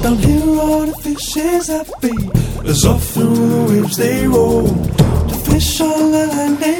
Down here all the fishes happy as off through the waves they roll. The fish on the land they